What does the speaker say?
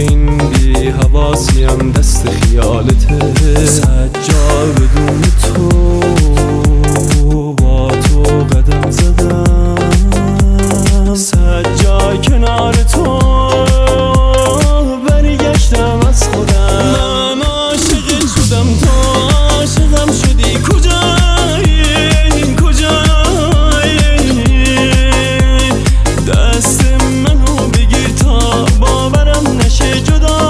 این بی حواسیم دست خیالته. سجاد بدون تو با تو قدم زدم، سجاد کنار تو برگشتم از خودم. من عاشقت شدم تو عاشقم شدی، کجایی کجایی؟ دست منو بگیر تا باورم نشه جدا